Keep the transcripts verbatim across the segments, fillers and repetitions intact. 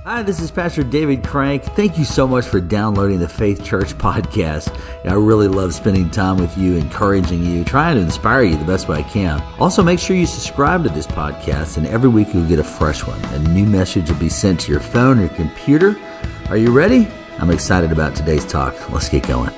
Hi, this is Pastor David Crank. Thank you so much for downloading the Faith Church podcast. I really love spending time with you, encouraging you, trying to inspire you the best way I can. Also, make sure you subscribe to this podcast, and every week you'll get a fresh one. A new message will be sent to your phone or your computer. Are you ready? I'm excited about today's talk. Let's get going.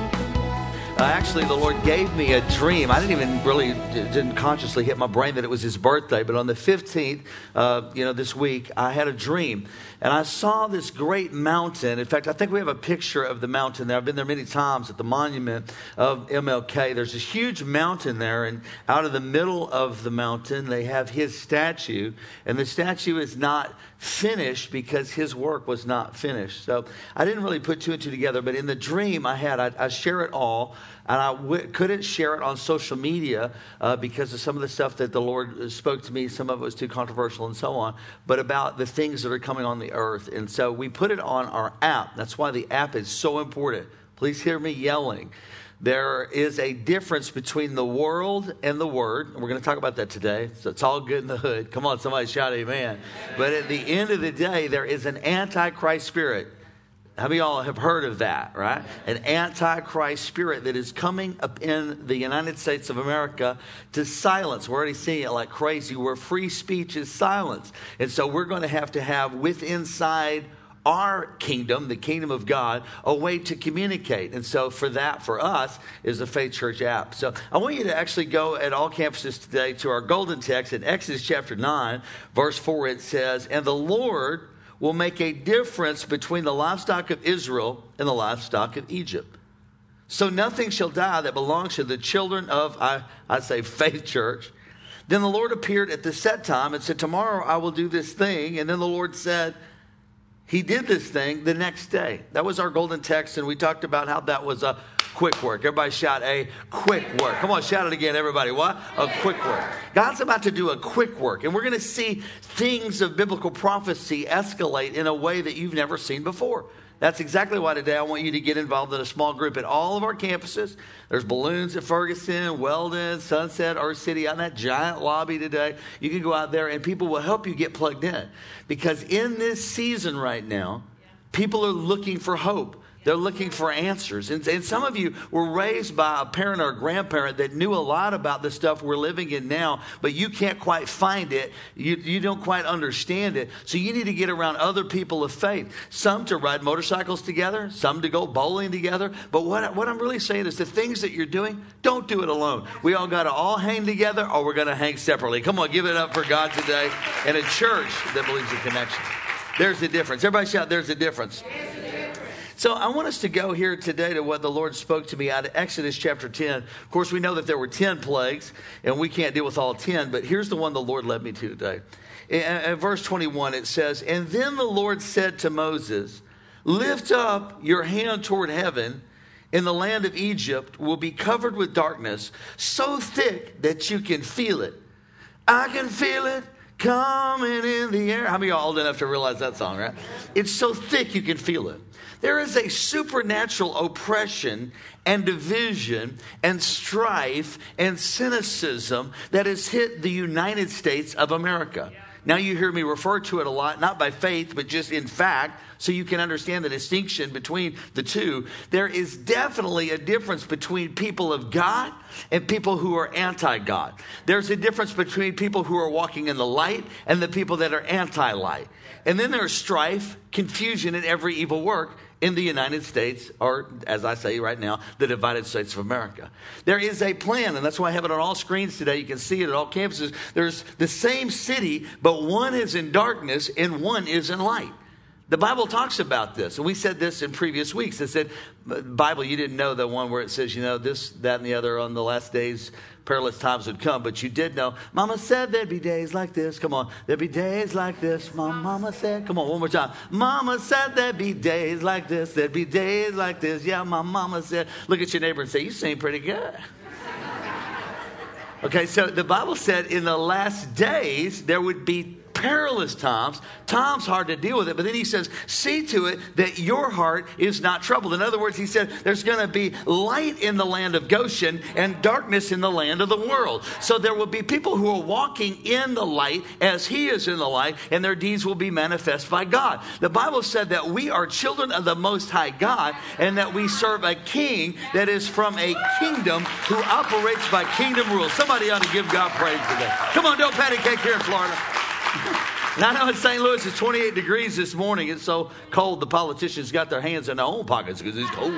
Uh, actually, the Lord gave me a dream. I didn't even really, didn't consciously hit my brain that it was his birthday. But on the fifteenth, uh, you know, this week, I had a dream. And I saw this great mountain. In fact, I think we have a picture of the mountain there. I've been there many times at the monument of M L K. There's this huge mountain there. And out of the middle of the mountain, they have his statue. And the statue is not finished because his work was not finished. So I didn't really put two and two together. But in the dream I had, I, I share it all. And I w- couldn't share it on social media uh, because of some of the stuff that the Lord spoke to me. Some of it was too controversial and so on. But about the things that are coming on the earth. And so we put it on our app. That's why the app is so important. Please hear me yelling. There is a difference between the world and the word. We're going to talk about that today. So it's all good in the hood. Come on, somebody shout amen. But at the end of the day, there is an antichrist spirit. How many of y'all have heard of that, right? An antichrist spirit that is coming up in the United States of America to silence. We're already seeing it like crazy, where free speech is silenced. And so we're going to have to have within inside our kingdom, the kingdom of God, a way to communicate. And so for that, for us, is the Faith Church app. So I want you to actually go at all campuses today to our golden text in Exodus chapter nine, verse four. It says, "And the Lord will make a difference between the livestock of Israel and the livestock of Egypt. So nothing shall die that belongs to the children of," I, I say, Faith Church. "Then the Lord appeared at the set time and said, 'Tomorrow I will do this thing.' And then the Lord said," he did this thing the next day. That was our golden text, and we talked about how that was a quick work. Everybody shout a quick work. Come on, shout it again, everybody. What? A quick work. God's about to do a quick work, and we're going to see things of biblical prophecy escalate in a way that you've never seen before. That's exactly why today I want you to get involved in a small group at all of our campuses. There's balloons at Ferguson, Weldon, Sunset, Earth City, out in that giant lobby today. You can go out there and people will help you get plugged in. Because in this season right now, people are looking for hope. They're looking for answers. And, and some of you were raised by a parent or a grandparent that knew a lot about the stuff we're living in now, but you can't quite find it. You, you don't quite understand it. So you need to get around other people of faith. Some to ride motorcycles together, some to go bowling together. But what, what I'm really saying is the things that you're doing, don't do it alone. We all got to all hang together or we're going to hang separately. Come on, give it up for God today and a church that believes in connection. There's the difference. Everybody shout, there's a difference. So I want us to go here today to what the Lord spoke to me out of Exodus chapter ten. Of course, we know that there were ten plagues, and we can't deal with all ten, but here's the one the Lord led me to today. In, in verse twenty-one, it says, "And then the Lord said to Moses, 'Lift up your hand toward heaven, and the land of Egypt will be covered with darkness, so thick that you can feel it.'" I can feel it coming in the air. How many of y'all old enough to realize that song, right? It's so thick you can feel it. There is a supernatural oppression and division and strife and cynicism that has hit the United States of America. Now you hear me refer to it a lot, not by faith, but just in fact, so you can understand the distinction between the two. There is definitely a difference between people of God and people who are anti-God. There's a difference between people who are walking in the light and the people that are anti-light. And then there's strife, confusion, and every evil work in the United States, or as I say right now, the divided states of America. There is a plan, and that's why I have it on all screens today. You can see it at all campuses. There's the same city, but one is in darkness and one is in light. The Bible talks about this, and we said this in previous weeks. It said, Bible, you didn't know the one where it says, you know, this, that, and the other on the last days, perilous times would come, but you did know. Mama said there'd be days like this. Come on. There'd be days like this. My mama said. Come on, one more time. Mama said there'd be days like this. There'd be days like this. Yeah, my mama said. Look at your neighbor and say, you sing pretty good. Okay, so the Bible said in the last days there would be perilous times, times hard to deal with it. But then he says, see to it that your heart is not troubled. In other words, he said, there's going to be light in the land of Goshen and darkness in the land of the world. So there will be people who are walking in the light as he is in the light, and their deeds will be manifest by God. The Bible said that we are children of the Most High God, and that we serve a king that is from a kingdom who operates by kingdom rules. Somebody ought to give God praise today. Come on, don't patty cake here in Florida. And I know in Saint Louis it's twenty-eight degrees this morning. It's so cold the politicians got their hands in their own pockets because it's cold.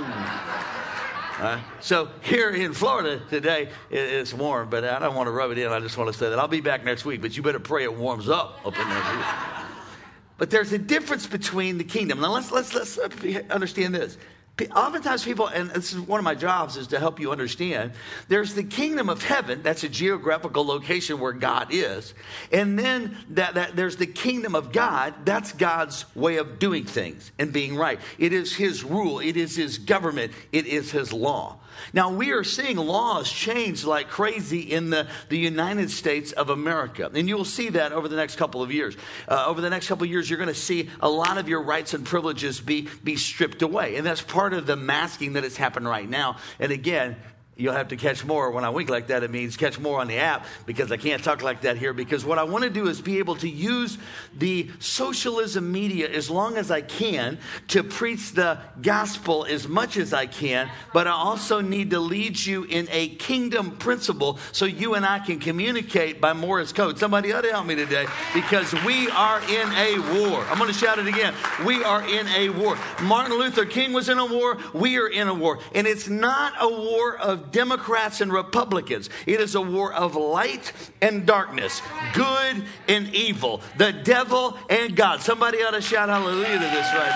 Uh, so here in Florida today, it, it's warm, but I don't want to rub it in. I just want to say that I'll be back next week, but you better pray it warms up up in there. But there's a difference between the kingdom. Now let's let's let's understand this. Oftentimes people, and this is one of my jobs, is to help you understand, there's the kingdom of heaven. That's a geographical location where God is. And then that, that there's the kingdom of God. That's God's way of doing things and being right. It is his rule. It is his government. It is his law. Now, we are seeing laws change like crazy in the, the United States of America. And you will see that over the next couple of years. Uh, over the next couple of years, you're going to see a lot of your rights and privileges be, be stripped away. And that's part of the masking that has happened right now. And again, you'll have to catch more. When I wink like that, it means catch more on the app, because I can't talk like that here. Because what I want to do is be able to use the socialism media as long as I can to preach the gospel as much as I can. But I also need to lead you in a kingdom principle so you and I can communicate by Morse code. Somebody ought to help me today, because we are in a war. I'm going to shout it again. We are in a war. Martin Luther King was in a war. We are in a war. And it's not a war of Democrats and Republicans. It is a war of light and darkness, good and evil, the devil and God. Somebody ought to shout hallelujah to this right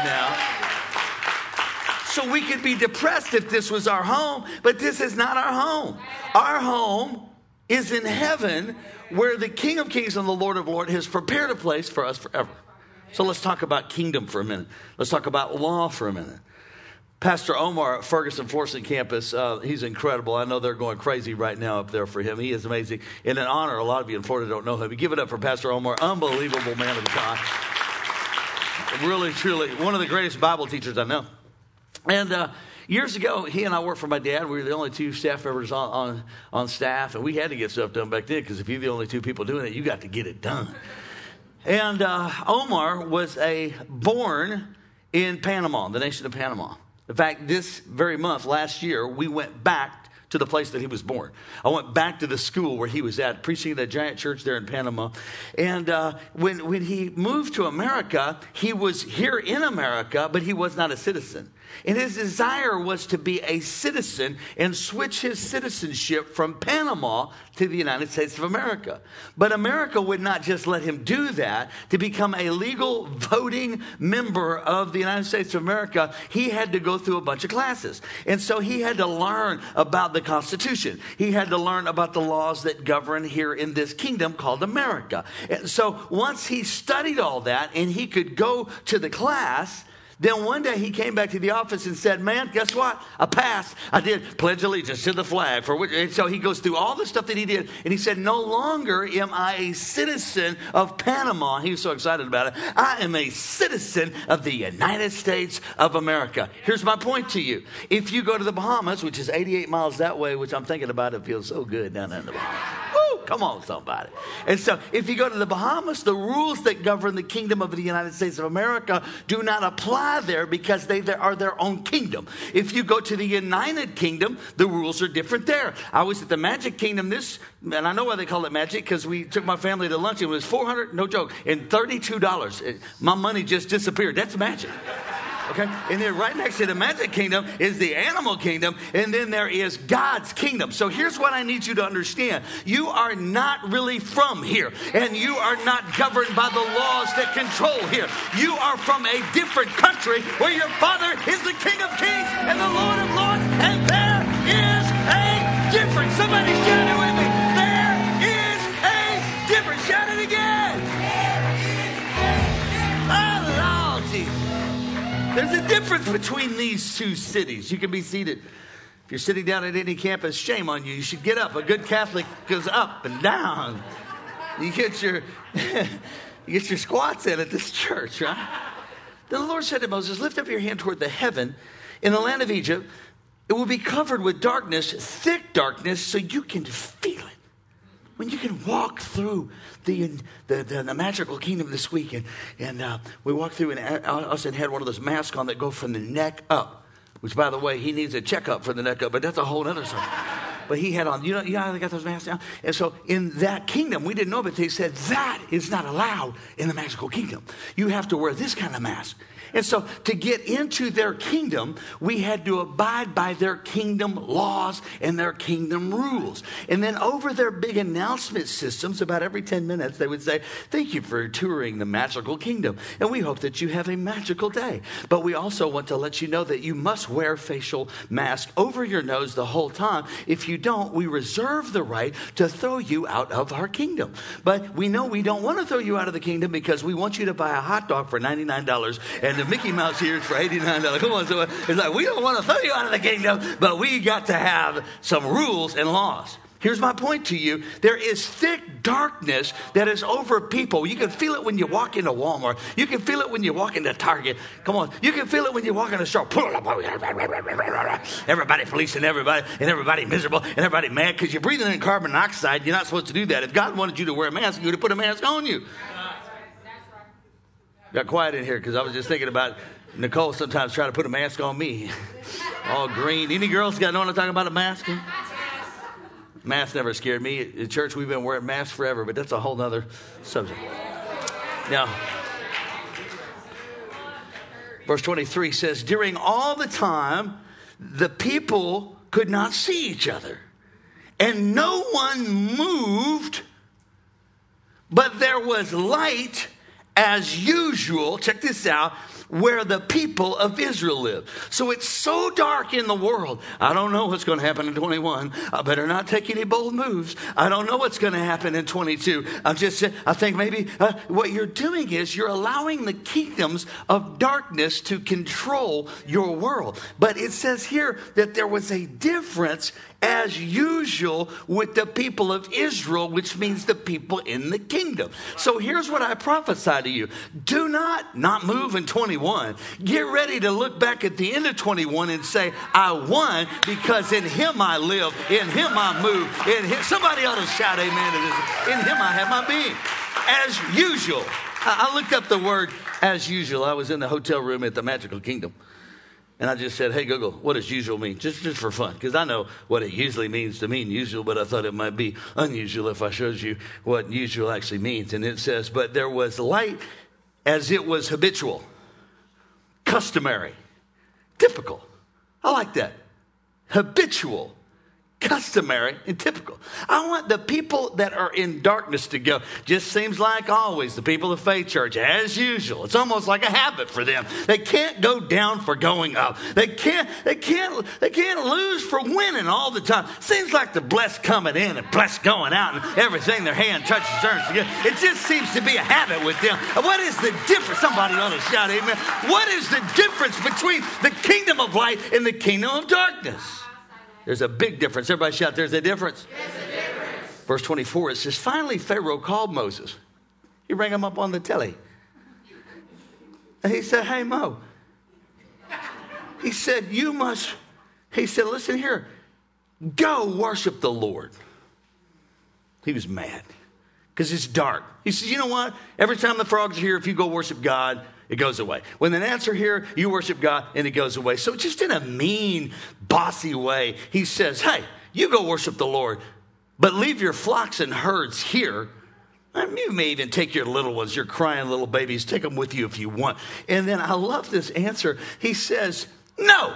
now. So we could be depressed if this was our home, but this is not our home. Our home is in heaven, where the King of Kings and the Lord of Lords has prepared a place for us forever. So let's talk about kingdom for a minute. Let's talk about law for a minute. Pastor Omar at Ferguson Florissant campus, uh, he's incredible. I know they're going crazy right now up there for him. He is amazing. And an honor, a lot of you in Florida don't know him. Give it up for Pastor Omar. Unbelievable man of God. Really, truly, one of the greatest Bible teachers I know. And uh, years ago, he and I worked for my dad. We were the only two staff members on, on, on staff. And we had to get stuff done back then, because if you're the only two people doing it, you got to get it done. And uh, Omar was a born in Panama, the nation of Panama. In fact, this very month, last year, we went back to the place that he was born. I went back to the school where he was at, preaching at a giant church there in Panama. And uh, when, when he moved to America, he was here in America, but he was not a citizen. And his desire was to be a citizen and switch his citizenship from Panama to the United States of America. But America would not just let him do that. To become a legal voting member of the United States of America, he had to go through a bunch of classes. And so he had to learn about the Constitution. He had to learn about the laws that govern here in this kingdom called America. And so once he studied all that and he could go to the class, then one day he came back to the office and said, man, guess what? I passed. I did pledge allegiance to the flag. For which, and so he goes through all the stuff that he did. And he said, no longer am I a citizen of Panama. He was so excited about it. I am a citizen of the United States of America. Here's my point to you. If you go to the Bahamas, which is eighty-eight miles that way, which I'm thinking about, it feels so good down there in the Bahamas. Woo! Come on, somebody. And so if you go to the Bahamas, the rules that govern the kingdom of the United States of America do not apply there, because they are their own kingdom. If you go to the United Kingdom, the rules are different there. I was at the Magic Kingdom this, and I know why they call it Magic, because we took my family to lunch. It was four hundred dollars, no joke, and thirty-two dollars. My money just disappeared. That's magic. Okay, and then right next to the Magic Kingdom is the Animal Kingdom, and then there is God's kingdom. So here's what I need you to understand. You are not really from here, and you are not governed by the laws that control here. You are from a different country where your Father is the King of Kings and the Lord of Lords, and there is a difference. Somebody shout it with me. There is a difference. Shout it again. Oh, Lord Jesus. There's a difference between these two cities. You can be seated. If you're sitting down at any campus, shame on you. You should get up. A good Catholic goes up and down. You get your... You get your squats in at this church, right? Then the Lord said to Moses, lift up your hand toward the heaven. In the land of Egypt, it will be covered with darkness, thick darkness, so you can feel it. When you can walk through the the, the, the magical kingdom this week. And, and uh, we walked through, and Austin had one of those masks on that go from the neck up. Which, by the way, he needs a checkup for the neck up, but that's a whole other story. But he had on, you know, you know how they got those masks down? And so in that kingdom, we didn't know, but they said that is not allowed in the magical kingdom. You have to wear this kind of mask. And so to get into their kingdom, we had to abide by their kingdom laws and their kingdom rules. And then over their big announcement systems, about every ten minutes, they would say, thank you for touring the magical kingdom. And we hope that you have a magical day. But we also want to let you know that you must wear facial mask over your nose the whole time. If you don't, we reserve the right to throw you out of our kingdom. But we know we don't want to throw you out of the kingdom because we want you to buy a hot dog for ninety-nine dollars and the Mickey Mouse ears for eighty-nine dollars. Come on, so it's like, we don't want to throw you out of the kingdom, but we got to have some rules and laws. Here's my point to you. There is thick darkness that is over people. You can feel it when you walk into Walmart. You can feel it when you walk into Target. Come on. You can feel it when you walk in the store. Everybody policing everybody, and everybody miserable, and everybody mad because you're breathing in carbon dioxide. You're not supposed to do that. If God wanted you to wear a mask, he would have put a mask on you. Got quiet in here because I was just thinking about Nicole sometimes trying to put a mask on me. All green. Any girls got know what I'm talking about, a mask? Mask never scared me. At church, we've been wearing masks forever, but that's a whole other subject. Now, verse twenty-three says, during all the time, the people could not see each other, and no one moved, but there was light as usual, check this out, where the people of Israel live. So it's so dark in the world. I don't know what's going to happen in twenty-one. I better not take any bold moves. I don't know what's going to happen in twenty-two. I'm just, I think maybe uh, what you're doing is you're allowing the kingdoms of darkness to control your world. But it says here that there was a difference as usual with the people of Israel, which means the people in the kingdom. So here's what I prophesy to you. Do not not move in twenty-one. Get ready to look back at the end of twenty-one and say, I won because in him I live, in him I move, in him. Somebody ought to shout amen to this. In him I have my being. As usual. I, I looked up the word as usual. I was in the hotel room at the Magical Kingdom. And I just said, hey, Google, what does usual mean? Just, just for fun, because I know what it usually means to mean usual, but I thought it might be unusual if I showed you what usual actually means. And it says, but there was light as it was habitual, customary, typical. I like that. Habitual, customary, and typical. I want the people that are in darkness to go. Just seems like always the people of Faith Church, as usual. It's almost like a habit for them. They can't go down for going up. They can't. They can't. They can't lose for winning all the time. Seems like the blessed coming in and blessed going out, and everything their hand touches turns together. It just seems to be a habit with them. What is the difference? Somebody ought to shout amen. What is the difference between the kingdom of light and the kingdom of darkness? There's a big difference. Everybody shout, there's a difference. There's a difference. Verse twenty-four, it says, finally Pharaoh called Moses. He rang him up on the telly. And he said, hey, Mo. He said, you must, he said, listen here. Go worship the Lord. He was mad because it's dark. He says, you know what? Every time the frogs are here, if you go worship God, it goes away. When the gnats are here, you worship God, and it goes away. So just in a mean, bossy way, he says, hey, you go worship the Lord, but leave your flocks and herds here. And you may even take your little ones, your crying little babies, take them with you if you want. And then I love this answer. He says, no.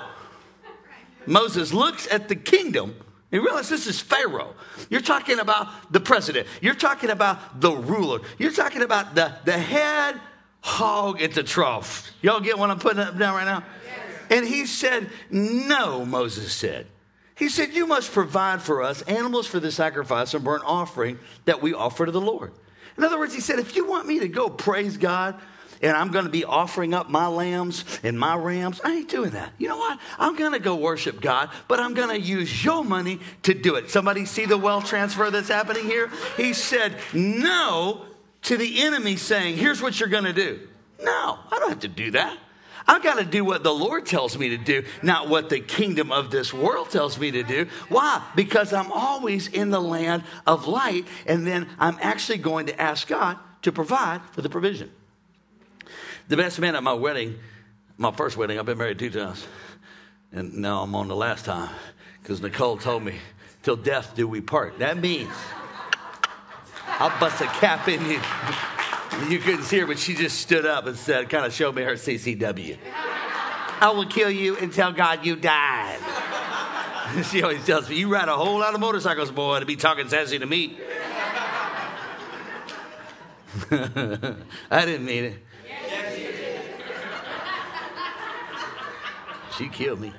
Moses looks at the kingdom. You realize this is Pharaoh. You're talking about the president. You're talking about the ruler. You're talking about the, the head hog at the trough. Y'all get what I'm putting up down right now? Yes. And he said, no, Moses said. He said, you must provide for us animals for the sacrifice and burnt offering that we offer to the Lord. In other words, he said, if you want me to go praise God and I'm going to be offering up my lambs and my rams, I ain't doing that. You know what? I'm going to go worship God, but I'm going to use your money to do it. Somebody see the wealth transfer that's happening here? He said, no, to the enemy saying, here's what you're going to do. No, I don't have to do that. I've got to do what the Lord tells me to do, not what the kingdom of this world tells me to do. Why? Because I'm always in the land of light, and then I'm actually going to ask God to provide for the provision. The best man at my wedding, my first wedding, I've been married two times, and now I'm on the last time, because Nicole told me, till death do we part. That means I'll bust a cap in you. You couldn't see her, but she just stood up and said, kind of showed me her C C W. I will kill you and tell God you died. She always tells me, you ride a whole lot of motorcycles, boy, to be talking sassy to me. I didn't mean it. Yes, you did. She killed me.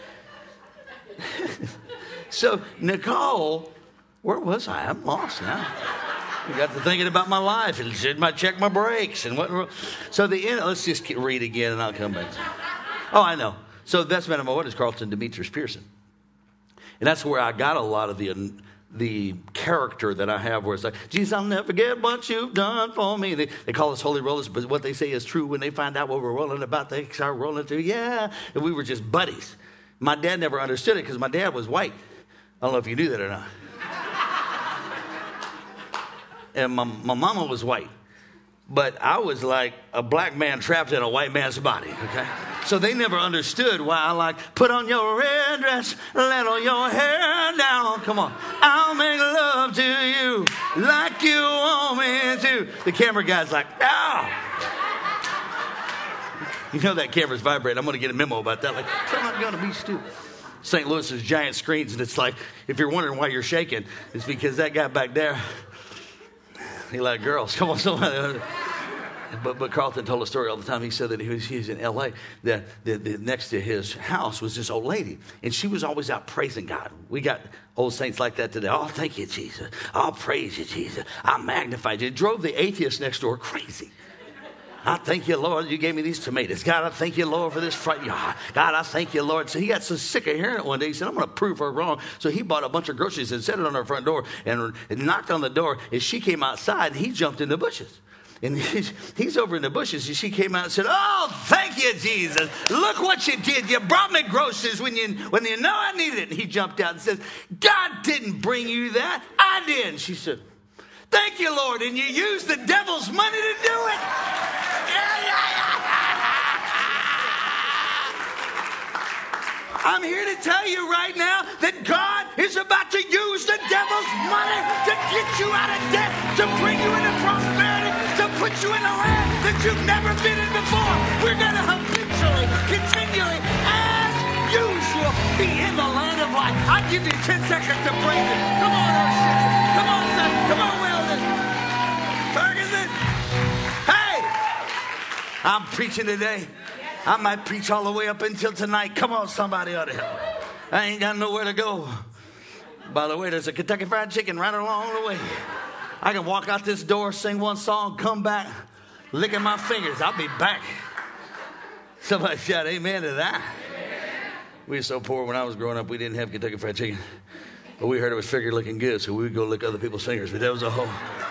So, Nicole, where was I? I'm lost now. I got to thinking about my life and should I check my brakes and what. So the end. Let's just read again and I'll come back. Oh, I know. So the best man of my wedding is Carlton Demetrius Pearson, and that's where I got a lot of the the character that I have. Where it's like, Jesus, I'll never forget what you've done for me. They, they call us holy rollers, but what they say is true. When they find out what we're rolling about, they start rolling too. Yeah, and we were just buddies. My dad never understood it because my dad was white. I don't know if you knew that or not. And my, my mama was white. But I was like a black man trapped in a white man's body, okay? So they never understood why I like, put on your red dress, let all your hair down. Come on. I'll make love to you like you want me to. The camera guy's like, ah. You know that camera's vibrating. I'm going to get a memo about that. Like, I'm not going to be stupid. Saint Louis's giant screens, and it's like, if you're wondering why you're shaking, it's because that guy back there, he liked girls. Come on, somebody. But, but Carlton told a story all the time. He said that he was, he was in L A, that, that, that next to his house was this old lady, and she was always out praising God. We got old saints like that today. Oh, thank you, Jesus. I'll praise you, Jesus. I magnify you. It drove the atheist next door crazy. I thank you, Lord, you gave me these tomatoes. God, I thank you, Lord, for this front yard. God, I thank you, Lord. So he got so sick of hearing it one day. He said, I'm going to prove her wrong. So he bought a bunch of groceries and set it on her front door and, and knocked on the door. And she came outside, and he jumped in the bushes. And he's, he's over in the bushes, and she came out and said, oh, thank you, Jesus. Look what you did. You brought me groceries when you, when you know I needed it. And he jumped out and says, God didn't bring you that. I did. And she said, thank you, Lord. And you used the devil's money to do it. I'm here to tell you right now that God is about to use the devil's money to get you out of debt, to bring you into prosperity, to put you in a land that you've never been in before. We're going to habitually, continually, as usual, be in the land of life. I'll give you ten seconds to praise it. Come on, Earth City. Come on, son. Come on, Weldon. Ferguson. Hey, I'm preaching today. I might preach all the way up until tonight. Come on, somebody ought to help. I ain't got nowhere to go. By the way, there's a Kentucky Fried Chicken right along the way. I can walk out this door, sing one song, come back, licking my fingers. I'll be back. Somebody shout amen to that. We were so poor when I was growing up, we didn't have Kentucky Fried Chicken. But we heard it was finger looking good, so we would go lick other people's fingers. But that was a whole...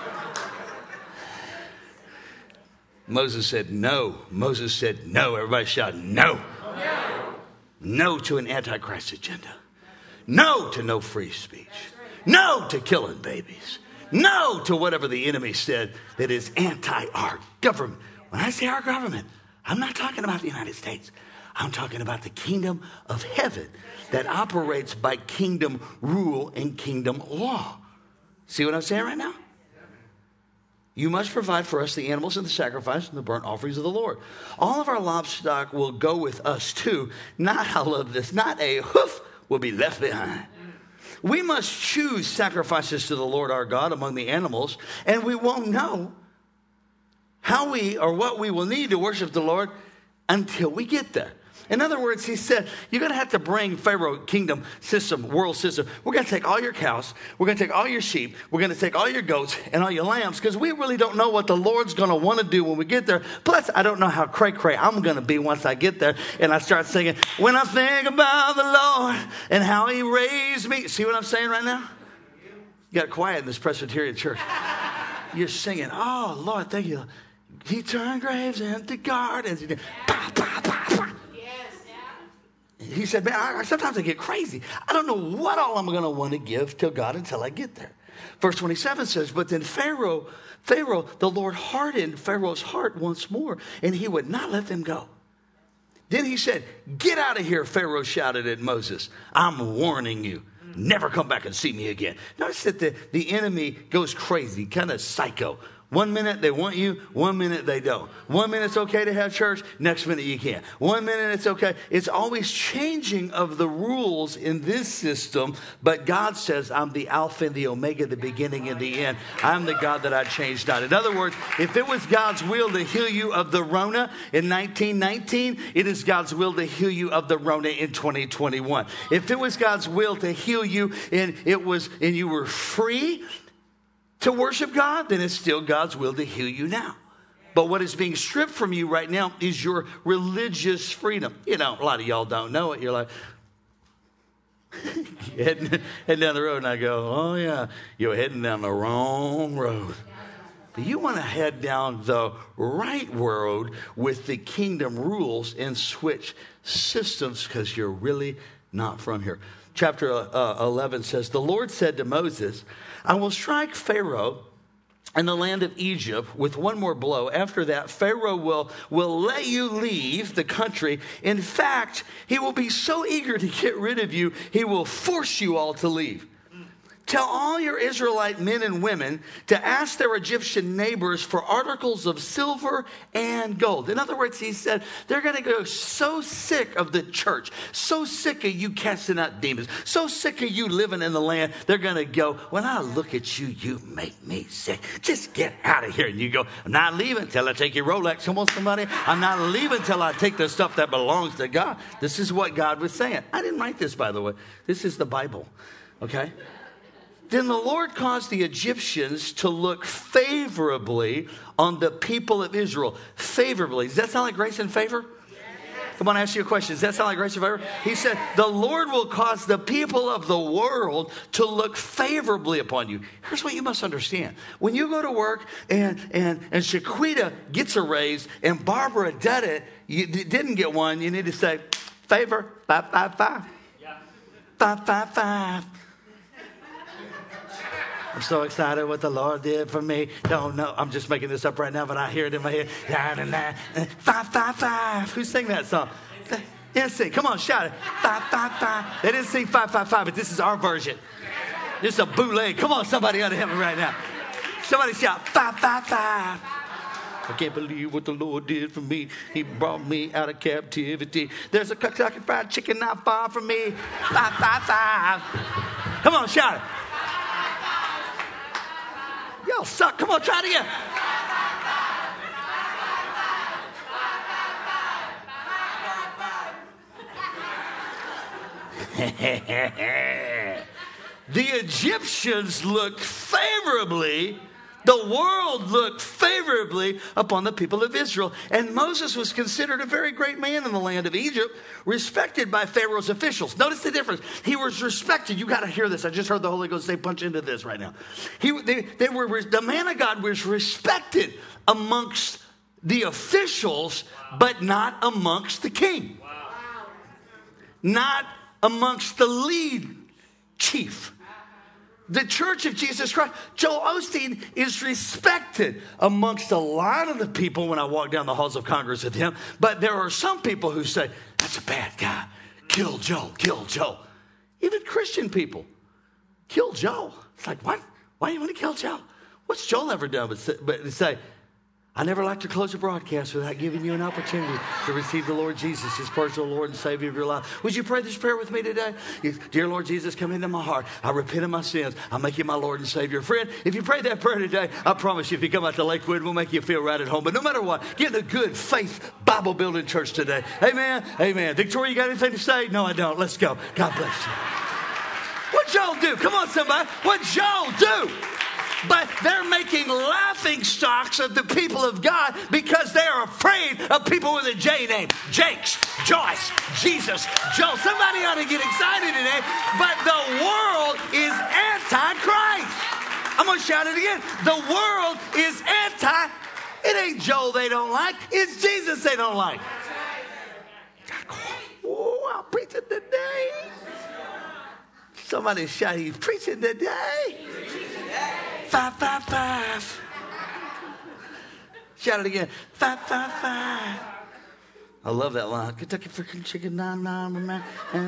Moses said no. Moses said no. Everybody shout no. No. No to an antichrist agenda. No to no free speech. No to killing babies. No to whatever the enemy said that is anti our government. When I say our government, I'm not talking about the United States. I'm talking about the kingdom of heaven that operates by kingdom rule and kingdom law. See what I'm saying right now? You must provide for us the animals and the sacrifice and the burnt offerings of the Lord. All of our livestock will go with us too. Not, I love this, not a hoof will be left behind. We must choose sacrifices to the Lord our God among the animals, and we won't know how we or what we will need to worship the Lord until we get there. In other words, he said, you're going to have to bring Pharaoh kingdom system, world system. We're going to take all your cows. We're going to take all your sheep. We're going to take all your goats and all your lambs because we really don't know what the Lord's going to want to do when we get there. Plus, I don't know how cray-cray I'm going to be once I get there. And I start singing, when I think about the Lord and how he raised me. See what I'm saying right now? You got quiet in this Presbyterian church. you're singing, oh, Lord, thank you. He turned graves into gardens. Bah, bah, bah, bah. He said, man, I, sometimes I get crazy. I don't know what all I'm going to want to give to God until I get there. Verse twenty-seven says, but then Pharaoh, Pharaoh, the Lord hardened Pharaoh's heart once more, and he would not let them go. Then he said, get out of here, Pharaoh shouted at Moses. I'm warning you. Never come back and see me again. Notice that the, the enemy goes crazy, kind of psycho. One minute they want you, one minute they don't. One minute it's okay to have church, next minute you can't. One minute it's okay. It's always changing of the rules in this system, but God says, I'm the Alpha and the Omega, the beginning and the end. I'm the God that I changed not. In other words, if it was God's will to heal you of the Rona in nineteen nineteen, it is God's will to heal you of the Rona in twenty twenty-one. If it was God's will to heal you and it was and you were free to worship God, then it's still God's will to heal you now. But what is being stripped from you right now is your religious freedom. You know, a lot of y'all don't know it. You're like, heading, heading down the road, and I go, oh yeah, you're heading down the wrong road. But you want to head down the right road with the kingdom rules and switch systems because you're really not from here. Chapter uh, eleven says, the Lord said to Moses, I will strike Pharaoh and the land of Egypt with one more blow. After that, Pharaoh will, will let you leave the country. In fact, he will be so eager to get rid of you, he will force you all to leave. Tell all your Israelite men and women to ask their Egyptian neighbors for articles of silver and gold. In other words, he said, they're going to go so sick of the church, so sick of you casting out demons, so sick of you living in the land, they're going to go, when I look at you, you make me sick. Just get out of here. And you go, I'm not leaving until I take your Rolex. Come on, somebody. I'm not leaving until I take the stuff that belongs to God. This is what God was saying. I didn't write this, by the way. This is the Bible. Okay? Then the Lord caused the Egyptians to look favorably on the people of Israel. Favorably. Does that sound like grace and favor? Yes. Come on, I ask you a question. Does that sound like grace and favor? Yes. He said, the Lord will cause the people of the world to look favorably upon you. Here's what you must understand. When you go to work and, and, and Shaquita gets a raise and Barbara did it, you didn't get one, you need to say, favor, five, five, five. Yeah. Five, five, five. I'm so excited what the Lord did for me. Don't know. I'm just making this up right now, but I hear it in my head. Five, five, five. Who sang that song? Yeah, sing. Come on, shout it. Five, five, five. They didn't sing five, five, five, but this is our version. This is a bootleg. Come on, somebody ought to help me right now. Somebody shout, five, five, five. I can't believe what the Lord did for me. He brought me out of captivity. There's a Kentucky Fried Chicken not far from me. Five, five, five. Come on, shout it. Y'all suck. Come on, try it again. The Egyptians looked favorably, the world looked favorably upon the people of Israel. And Moses was considered a very great man in the land of Egypt, respected by Pharaoh's officials. Notice the difference. He was respected. You got to hear this. I just heard the Holy Ghost say, punch into this right now. He, they, they were, the man of God was respected amongst the officials, but not amongst the king. Not amongst the lead chief. The Church of Jesus Christ, Joel Osteen is respected amongst a lot of the people when I walk down the halls of Congress with him. But there are some people who say, that's a bad guy. Kill Joel, kill Joel. Even Christian people, kill Joel. It's like, what? Why do you want to kill Joel? What's Joel ever done but say, but say I never like to close a broadcast without giving you an opportunity to receive the Lord Jesus, his personal Lord and Savior of your life. Would you pray this prayer with me today? Dear Lord Jesus, come into my heart. I repent of my sins. I make you my Lord and Savior. Friend, if you pray that prayer today, I promise you, if you come out to Lakewood, we'll make you feel right at home. But no matter what, get in a good faith Bible building church today. Amen. Amen. Victoria, you got anything to say? No, I don't. Let's go. God bless you. What'd Joel do? Come on, somebody. What'd Joel do? But they're making laughing stocks of the people of God because they are afraid of people with a J name. Jakes, Joyce, Jesus, Joe. Somebody ought to get excited today. But the world is anti-Christ. I'm going to shout it again. The world is anti. It ain't Joel they don't like. It's Jesus they don't like. Oh, I'm preaching today. Somebody shout, he's preaching today. Five, five, five. Shout it again. Five, five, five. I love that line. Kentucky freaking chicken, nine, nine, man.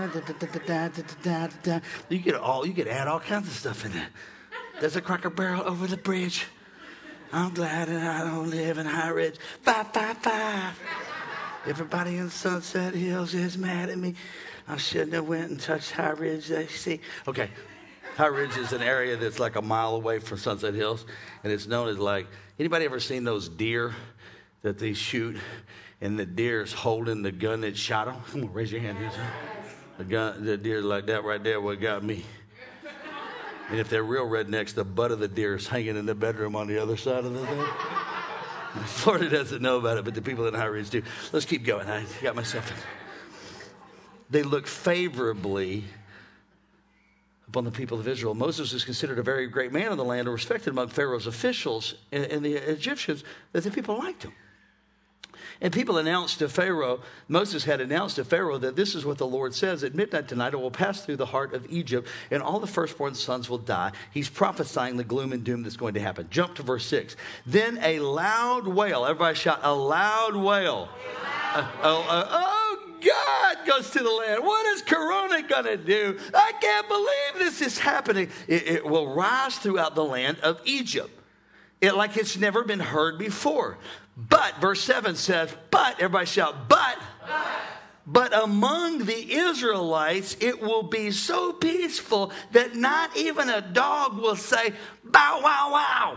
You get all, you get add all kinds of stuff in there. There's a Cracker Barrel over the bridge. I'm glad that I don't live in High Ridge. Five, five, five. Everybody in Sunset Hills is mad at me. I shouldn't have went and touched High Ridge. They see. Okay, High Ridge is an area that's like a mile away from Sunset Hills, and it's known as like. Anybody ever seen those deer that they shoot, and the deer's holding the gun that shot them? Come on, raise your hand. The gun, the deer like that right there. What got me? And if they're real rednecks, the butt of the deer is hanging in the bedroom on the other side of the thing. Florida doesn't know about it, but the people in High Ridge do. Let's keep going. I got myself in. They look favorably upon the people of Israel. Moses is considered a very great man in the land and respected among Pharaoh's officials and, and the Egyptians, that the people liked him. And people announced to Pharaoh, Moses had announced to Pharaoh that this is what the Lord says. At midnight tonight, it will pass through the heart of Egypt, and all the firstborn sons will die. He's prophesying the gloom and doom that's going to happen. Jump to verse six. Then a loud wail. Everybody shout, a loud wail. Uh, oh, uh, oh, God goes to the land. What is Corona going to do? I can't believe this is happening. It, it will rise throughout the land of Egypt. It, like it's never been heard before. But, verse seven says, but, everybody shout, but, but, but among the Israelites, it will be so peaceful that not even a dog will say, bow, wow, wow.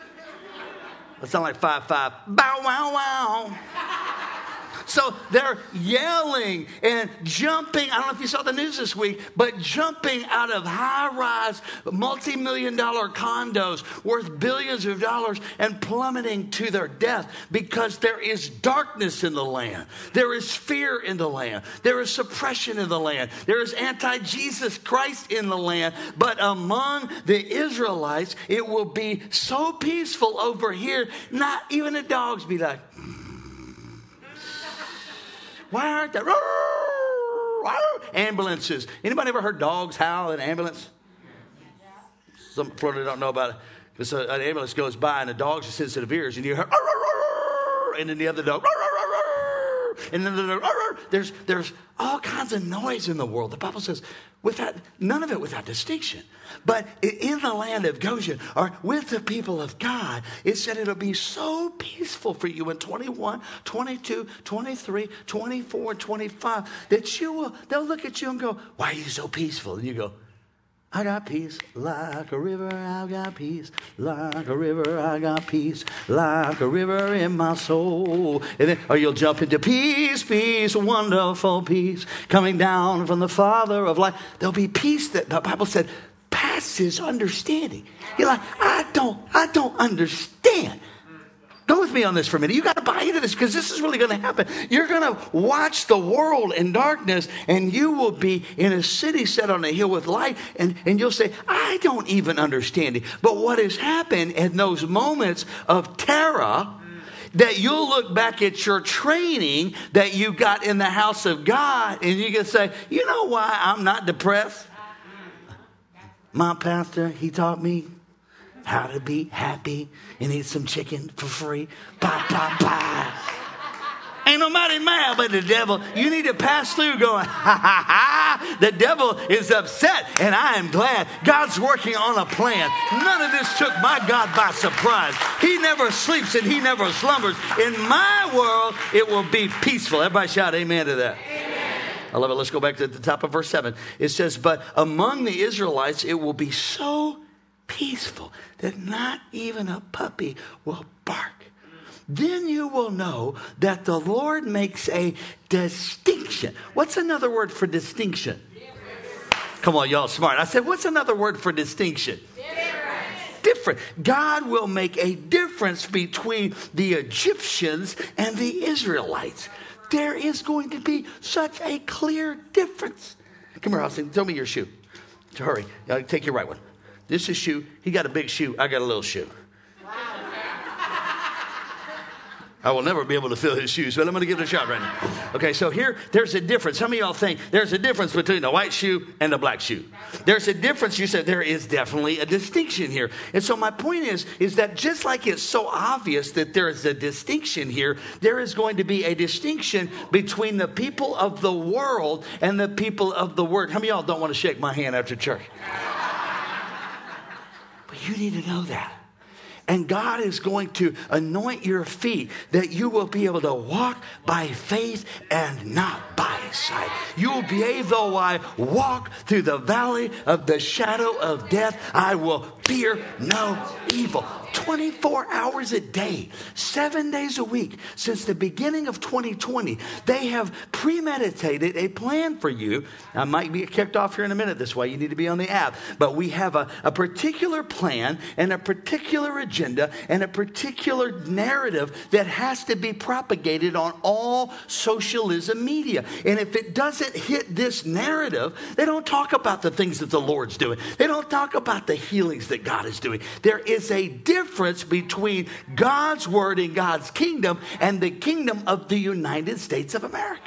That sounds like five, five, bow, wow, wow. So they're yelling and jumping. I don't know if you saw the news this week, but jumping out of high-rise, multi-million dollar condos worth billions of dollars and plummeting to their death because there is darkness in the land. There is fear in the land. There is suppression in the land. There is anti-Jesus Christ in the land. But among the Israelites, it will be so peaceful over here, not even the dogs be like, why aren't there ambulances? Anybody ever heard dogs howl in an ambulance? Some Florida don't know about it. So an ambulance goes by and the dog's sensitive ears, and you hear, and then the other dog, and then the, there's there's all kinds of noise in the world. The Bible says, without none of it without distinction. But in the land of Goshen, or with the people of God, it said it'll be so peaceful for you in twenty-one, twenty-two, twenty-three, twenty-four, and twenty-five that you will, they'll look at you and go, why are you so peaceful? And you go, I got peace like a river, I got peace like a river, I got peace like a river in my soul. And then, or you'll jump into peace, peace, wonderful peace, coming down from the Father of light. There'll be peace that the Bible said passes understanding. You're like, I don't, I don't understand. Go with me on this for a minute. You got to buy into this because this is really going to happen. You're going to watch the world in darkness, and you will be in a city set on a hill with light, and, and you'll say, I don't even understand it. But what has happened in those moments of terror, that you'll look back at your training that you got in the house of God, and you can say, you know why I'm not depressed? My pastor, he taught me how to be happy and eat some chicken for free. Bye, bye, bye. Ain't nobody mad but the devil. You need to pass through going, ha, ha, ha. The devil is upset, and I am glad God's working on a plan. None of this took my God by surprise. He never sleeps and he never slumbers. In my world, it will be peaceful. Everybody shout amen to that. Amen. I love it. Let's go back to the top of verse seven. It says, but among the Israelites, it will be so peaceful that not even a puppy will bark. Then you will know that the Lord makes a distinction. What's another word for distinction? Difference. Come on, y'all smart. I said, what's another word for distinction? Difference. Different. God will make a difference between the Egyptians and the Israelites. There is going to be such a clear difference. Come here, Austin. Throw me your shoe. Hurry. Take your right one. This is shoe. He got a big shoe. I got a little shoe. I will never be able to fill his shoes, but I'm going to give it a shot right now. Okay, so here, there's a difference. Some of y'all think there's a difference between a white shoe and a black shoe. There's a difference. You said there is definitely a distinction here. And so my point is, is that just like it's so obvious that there is a distinction here, there is going to be a distinction between the people of the world and the people of the Word. How many of y'all don't want to shake my hand after church? But you need to know that. And God is going to anoint your feet that you will be able to walk by faith and not by sight. You will be able, though I walk through the valley of the shadow of death, I will fear no evil. twenty-four hours a day, seven days a week, since the beginning of twenty twenty, they have premeditated a plan for you. I might be kicked off here in a minute this way. You need to be on the app. But we have a, a particular plan and a particular agenda and a particular narrative that has to be propagated on all socialism media. And if it doesn't hit this narrative, they don't talk about the things that the Lord's doing. They don't talk about the healings that God is doing. There is a difference between God's word and God's kingdom and the kingdom of the United States of America.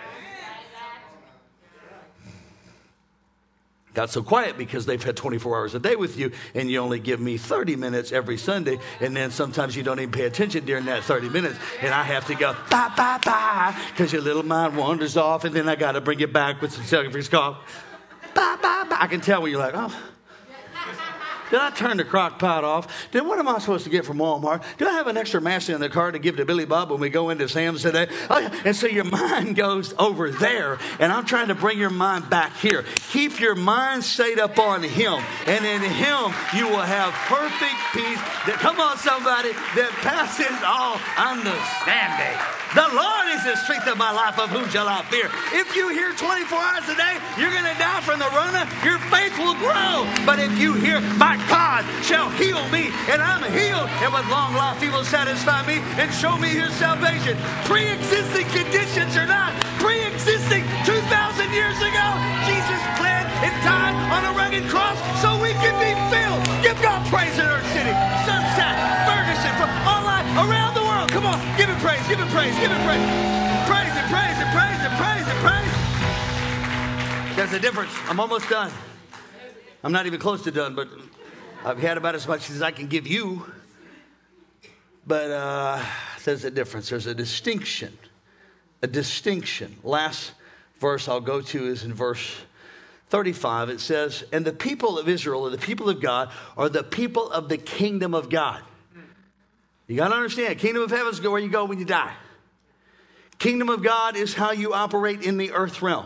Got so quiet because they've had twenty-four hours a day with you and you only give me thirty minutes every Sunday, and then sometimes you don't even pay attention during that thirty minutes, and I have to go bye bye bye because your little mind wanders off, and then I got to bring it back with some self-defense cough. Bye bye bye. I can tell when you're like, oh, did I turn the crock pot off? Then what am I supposed to get from Walmart? Do I have an extra master in the car to give to Billy Bob when we go into Sam's today? Oh, yeah. And so your mind goes over there, and I'm trying to bring your mind back here. Keep your mind stayed up on Him, and in Him you will have perfect peace. That, come on, somebody, that passes all understanding. The Lord is the strength of my life, of whom shall I fear? If you hear twenty-four hours a day, you're going to die from the Rona. Your faith will grow. But if you hear, my God shall heal me, and I'm healed, and with long life He will satisfy me and show me His salvation. Pre-existing conditions or not, pre-existing two thousand years ago, Jesus bled and died on a rugged cross so we can be filled. Give God praise in our city, Sunset, Ferguson, from online, around the world. Come on, give Him praise, give Him praise, give Him praise. Praise and praise and praise and praise and praise. There's a difference. I'm almost done. I'm not even close to done, but I've had about as much as I can give you. But uh, there's a difference. There's a distinction. A distinction. Last verse I'll go to is in verse thirty-five. It says, and the people of Israel, or the people of God, are the people of the kingdom of God. You got to understand, kingdom of heaven is where you go when you die. Kingdom of God is how you operate in the earth realm.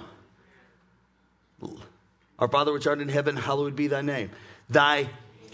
Our Father which art in heaven, hallowed be thy name. Thy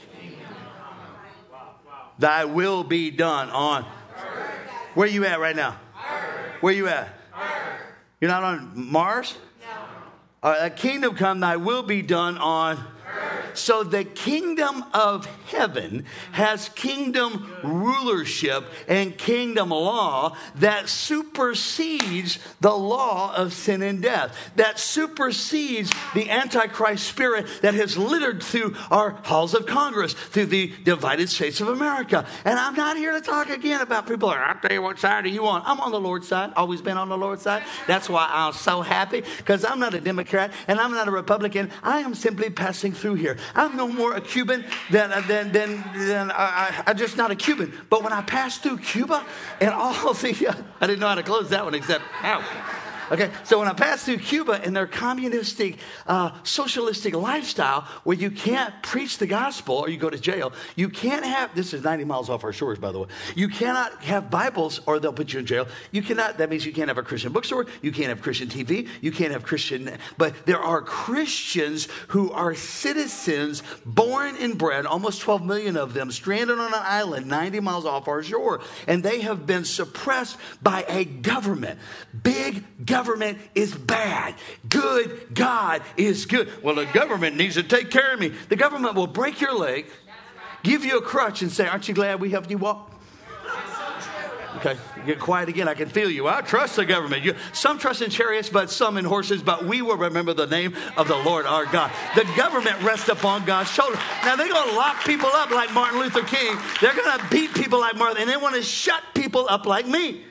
Thy will be done on earth. Where you at right now? Earth. Where you at? Earth. You're not on Mars? No. All right, thy kingdom come, thy will be done on earth. So the kingdom of heaven has kingdom rulership and kingdom law that supersedes the law of sin and death. That supersedes the Antichrist spirit that has littered through our halls of Congress, through the divided states of America. And I'm not here to talk again about people like, I'll tell you what side are you on? I'm on the Lord's side. Always been on the Lord's side. That's why I'm so happy, because I'm not a Democrat and I'm not a Republican. I am simply passing through here. I'm no more a Cuban than than than, than I, I, I'm just not a Cuban. But when I passed through Cuba and all the, uh, I didn't know how to close that one except, ow. Okay, so when I passed through Cuba and their communistic, uh, socialistic lifestyle where you can't preach the gospel or you go to jail, you can't have, this is ninety miles off our shores, by the way. You cannot have Bibles or they'll put you in jail. You cannot, that means you can't have a Christian bookstore. You can't have Christian T V. You can't have Christian, but there are Christians who are citizens born and bred, almost twelve million of them, stranded on an island ninety miles off our shore. And they have been suppressed by a government. Big government. Government is bad. Good God is good. Well, the government needs to take care of me. The government will break your leg, give you a crutch, and say, aren't you glad we helped you walk? Okay, get quiet again. I can feel you. I trust the government. You, some trust in chariots, but some in horses. But we will remember the name of the Lord our God. The government rests upon God's shoulder. Now, they're going to lock people up like Martin Luther King. They're going to beat people like Martin. And they want to shut people up like me.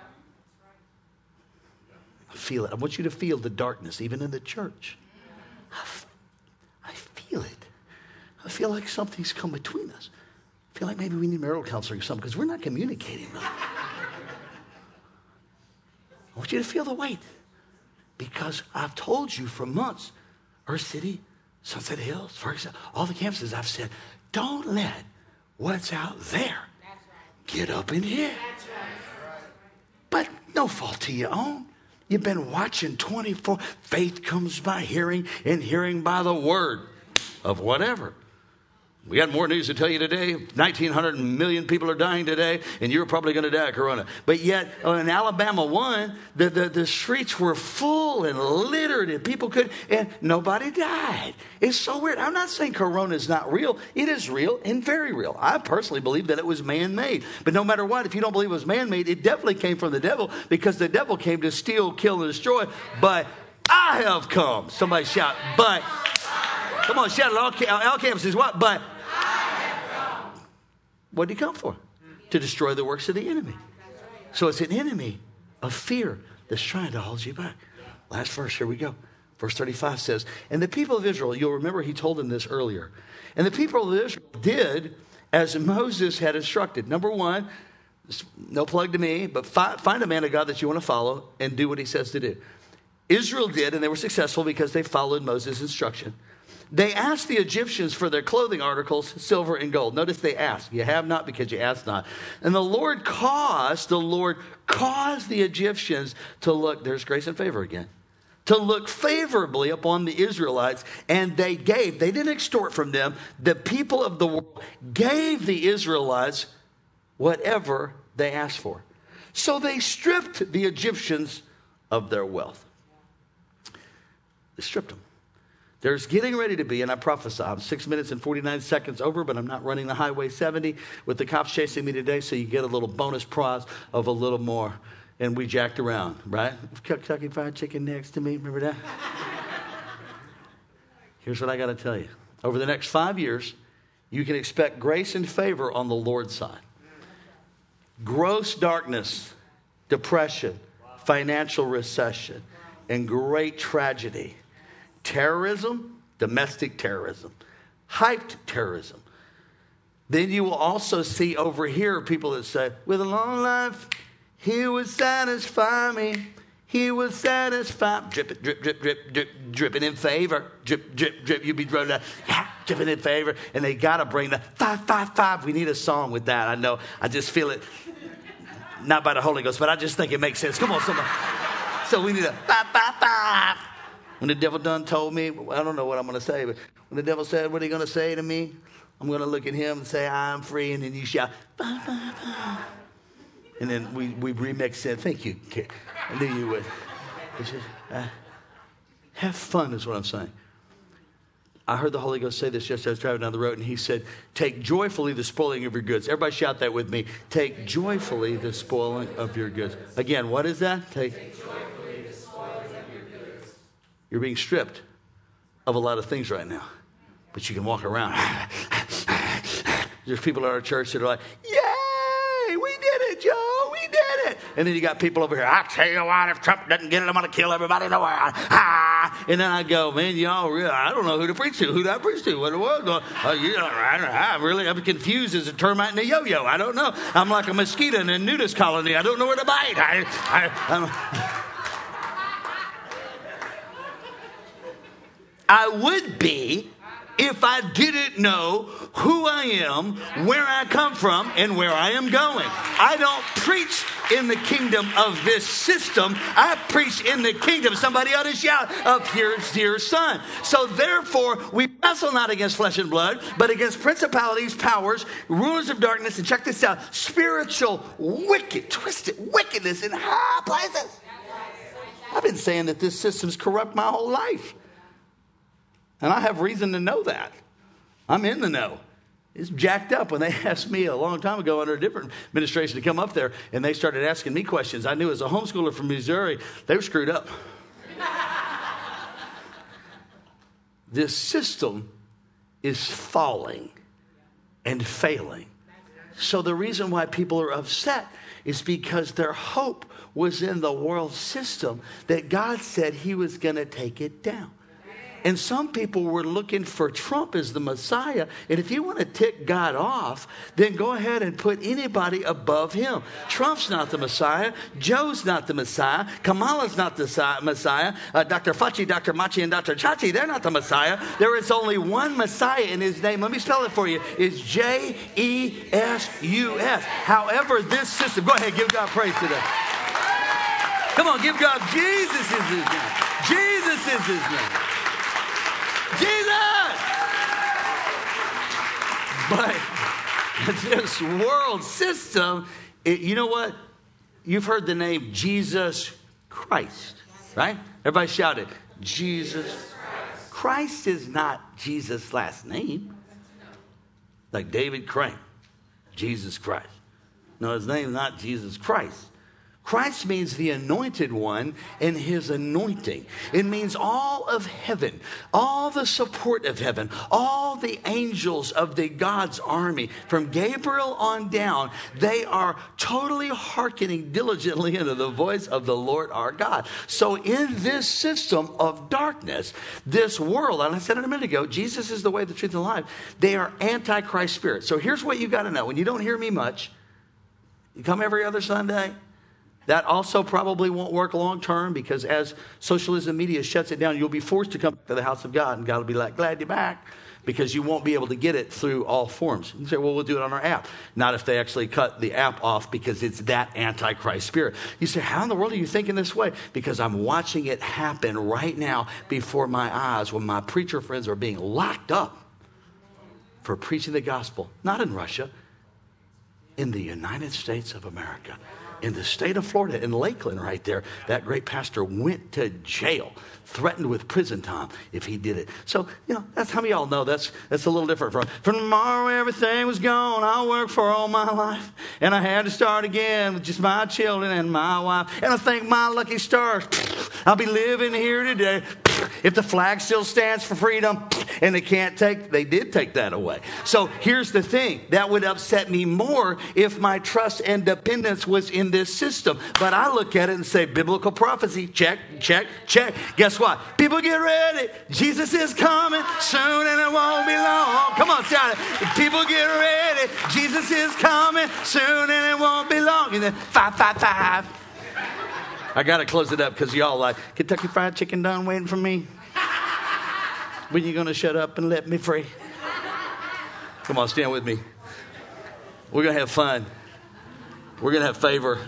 I feel it. I want you to feel the darkness, even in the church. I, f- I feel it. I feel like something's come between us. I feel like maybe we need marital counseling or something because we're not communicating well. I want you to feel the weight because I've told you for months, Earth City, Sunset Hills, Ferguson, all the campuses, I've said, don't let what's out there get up in here. But no fault to your own. You've been watching twenty-four. Faith comes by hearing and hearing by the word of whatever. We got more news to tell you today. nineteen hundred million people are dying today, and you're probably going to die of corona. But yet, in Alabama one, the, the, the streets were full and littered, and people could, and nobody died. It's so weird. I'm not saying corona is not real. It is real and very real. I personally believe that it was man-made. But no matter what, if you don't believe it was man-made, it definitely came from the devil because the devil came to steal, kill, and destroy. But I have come. Somebody shout, but. Come on, shout it. All, all campuses, what? But. What did he come for? To destroy the works of the enemy. So it's an enemy of fear that's trying to hold you back. Last verse, here we go. Verse thirty-five says, and the people of Israel, you'll remember he told them this earlier. And the people of Israel did as Moses had instructed. Number one, no plug to me, but fi- find a man of God that you want to follow and do what he says to do. Israel did, and they were successful because they followed Moses' instruction. They asked the Egyptians for their clothing articles, silver and gold. Notice they asked. You have not because you asked not. And the Lord caused, the Lord caused the Egyptians to look, there's grace and favor again, to look favorably upon the Israelites. And they gave, they didn't extort from them. The people of the world gave the Israelites whatever they asked for. So they stripped the Egyptians of their wealth. They stripped them. There's getting ready to be, and I prophesy, I'm six minutes and forty-nine seconds over, but I'm not running the Highway seventy with the cops chasing me today, so you get a little bonus prize of a little more. And we jacked around, right? Kentucky Fried Chicken next to me, remember that? Here's what I got to tell you. Over the next five years, you can expect grace and favor on the Lord's side. Gross darkness, depression, financial recession, and great tragedy. Terrorism, domestic terrorism, hyped terrorism. Then you will also see over here people that say, with a long life, he would satisfy me. He would satisfy. Drip, drip, drip, drip, drip, dripping in favor. Drip, drip, drip. You'd be dripping, yeah, dripping in favor. And they got to bring the five, five, five. We need a song with that. I know. I just feel it. Not by the Holy Ghost, but I just think it makes sense. Come on, somebody. So we need a five, five, five. When the devil done told me, I don't know what I'm going to say, but when the devil said, what are you going to say to me? I'm going to look at him and say, I'm free. And then you shout, bah, bah, bah. And then we, we remix it. Thank you. I knew you would. Just, uh, have fun is what I'm saying. I heard the Holy Ghost say this just as I was driving down the road, and he said, take joyfully the spoiling of your goods. Everybody shout that with me. Take joyfully the spoiling of your goods. Again, what is that? Take, take joyfully the spoiling of your goods. You're being stripped of a lot of things right now, but you can walk around. There's people at our church that are like, yay, we did it, Joe, we did it. And then you got people over here, I tell you what, if Trump doesn't get it, I'm going to kill everybody in the world. Ah. And then I go, man, y'all really, I don't know who to preach to. Who do I preach to? What the world? Uh, you know, I, I really, I'm confused as a termite in a yo-yo. I don't know. I'm like a mosquito in a nudist colony. I don't know where to bite. I, I, I'm, I would be if I didn't know who I am, where I come from, and where I am going. I don't preach in the kingdom of this system. I preach in the kingdom. Somebody ought to shout, of his dear son. So therefore, we wrestle not against flesh and blood, but against principalities, powers, rulers of darkness, and check this out, spiritual wicked, twisted wickedness in high places. I've been saying that this system's corrupt my whole life. And I have reason to know that. I'm in the know. It's jacked up when they asked me a long time ago under a different administration to come up there, and they started asking me questions. I knew as a homeschooler from Missouri, they were screwed up. This system is falling and failing. So the reason why people are upset is because their hope was in the world system that God said he was going to take it down. And some people were looking for Trump as the Messiah. And if you want to tick God off, then go ahead and put anybody above him. Trump's not the Messiah. Joe's not the Messiah. Kamala's not the Messiah. Uh, Doctor Fauci, Doctor Machi, and Doctor Chachi, they're not the Messiah. There is only one Messiah, and his name, let me spell it for you, is J E S U S. However, this system, go ahead, give God praise today. Come on, give God, Jesus is his name. Jesus is his name. Jesus! But this world system, it, you know what? You've heard the name Jesus Christ, right? Everybody shout it. Jesus Christ. Christ is not Jesus' last name. Like David Crane, Jesus Christ. No, his name is not Jesus Christ. Christ means the anointed one and his anointing. It means all of heaven, all the support of heaven, all the angels of the God's army, from Gabriel on down, they are totally hearkening diligently into the voice of the Lord our God. So in this system of darkness, this world, and I said it a minute ago, Jesus is the way, the truth, and the life. They are antichrist spirits. So here's what you got to know. When you don't hear me much, you come every other Sunday. That also probably won't work long term, because as socialism media shuts it down, you'll be forced to come to the house of God, and God will be like, glad you're back, because you won't be able to get it through all forms. You say, well, we'll do it on our app. Not if they actually cut the app off, because it's that antichrist spirit. You say, how in the world are you thinking this way? Because I'm watching it happen right now before my eyes when my preacher friends are being locked up for preaching the gospel. Not in Russia, in the United States of America. In the state of Florida, in Lakeland right there, that great pastor went to jail, threatened with prison time if he did it. So, you know, that's how many of y'all know that's that's a little different from, from tomorrow everything was gone. I worked for all my life, and I had to start again with just my children and my wife. And I thank my lucky stars, I'll be living here today. If the flag still stands for freedom, and they can't take, they did take that away. So here's the thing, that would upset me more if my trust and dependence was in this system. But I look at it and say, biblical prophecy, check, check, check. Guess what? People get ready. Jesus is coming soon, and it won't be long. Come on, shout it. People get ready. Jesus is coming soon, and it won't be long. And then five, five, five. I got to close it up because y'all like, Kentucky Fried Chicken done waiting for me? When you going to shut up and let me free? Come on, stand with me. We're going to have fun. We're going to have favor.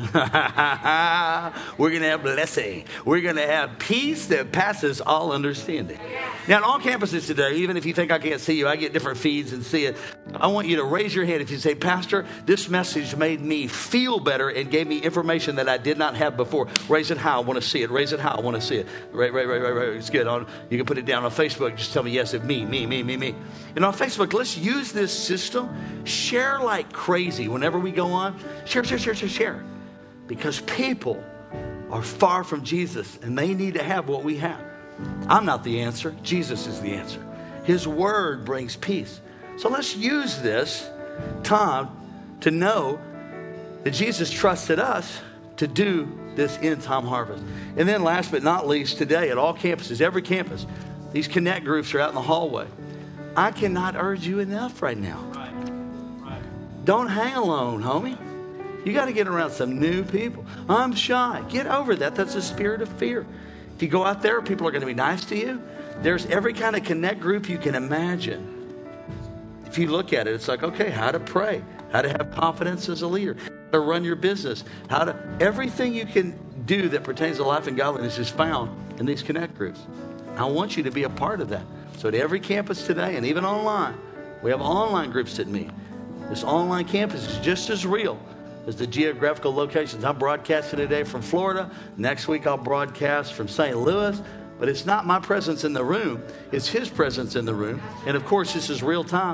We're going to have blessing. We're going to have peace that passes all understanding. Now, on all campuses today, even if you think I can't see you, I get different feeds and see it. I want you to raise your hand if you say, Pastor, this message made me feel better and gave me information that I did not have before. Raise it high. I want to see it. Raise it high. I want to see it. Right, right, right, right, right. It's good. On, you can put it down on Facebook. Just tell me, yes, it's me, me, me, me, me. And on Facebook, let's use this system. Share like crazy whenever we go on. Share, share, share, share, share. Because people are far from Jesus, and they need to have what we have. I'm not the answer. Jesus is the answer. His word brings peace. So let's use this time to know that Jesus trusted us to do this end time harvest. And then last but not least, today at all campuses, every campus, these connect groups are out in the hallway. I cannot urge you enough right now. Right. Right. Don't hang alone, homie. You got to get around some new people. I'm shy. Get over that. That's a spirit of fear. If you go out there, people are going to be nice to you. There's every kind of connect group you can imagine. If you look at it, it's like, okay, how to pray, how to have confidence as a leader, how to run your business, how to, everything you can do that pertains to life and godliness is found in these connect groups. I want you to be a part of that. So at every campus today, and even online, we have online groups that meet. This online campus is just as real as the geographical locations. I'm broadcasting today from Florida. Next week I'll broadcast from Saint Louis. But it's not my presence in the room. It's his presence in the room. And of course, this is real time.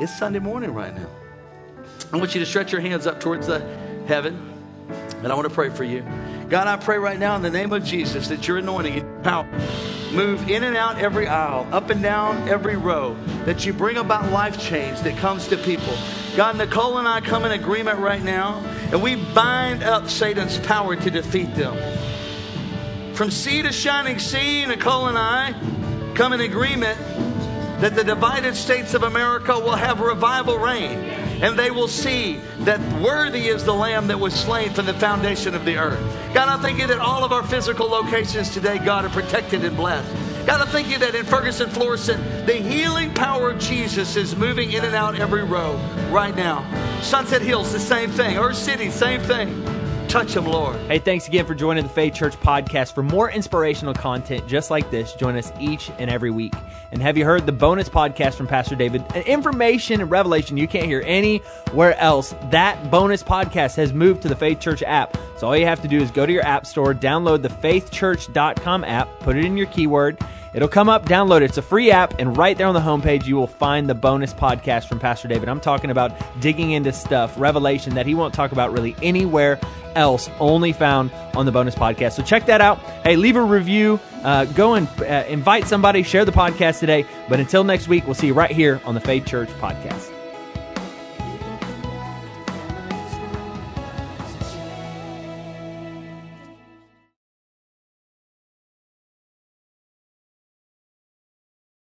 It's Sunday morning right now. I want you to stretch your hands up towards the heaven. And I want to pray for you. God, I pray right now in the name of Jesus that your anointing, your power, move in and out every aisle, up and down every row, that you bring about life change that comes to people. God, Nicole and I come in agreement right now, and we bind up Satan's power to defeat them. From sea to shining sea, Nicole and I come in agreement that the divided states of America will have revival reign, and they will see that worthy is the Lamb that was slain from the foundation of the earth. God, I thank you that all of our physical locations today, God, are protected and blessed. God, I thank you that in Ferguson, Florissant, the healing power of Jesus is moving in and out every row right now. Sunset Hills, the same thing. Earth City, same thing. Touch them, Lord. Hey, thanks again for joining the Faith Church podcast. For more inspirational content just like this, join us each and every week. And have you heard the bonus podcast from Pastor David? An information and revelation you can't hear anywhere else. That bonus podcast has moved to the Faith Church app. So all you have to do is go to your app store, download the faith church dot com app, put it in your keyword. It'll come up, download it. It's a free app, and right there on the homepage, you will find the bonus podcast from Pastor David. I'm talking about digging into stuff, revelation that he won't talk about really anywhere else, only found on the bonus podcast. So check that out. Hey, leave a review. Uh, go and uh, invite somebody, share the podcast today. But until next week, we'll see you right here on the Faith Church podcast.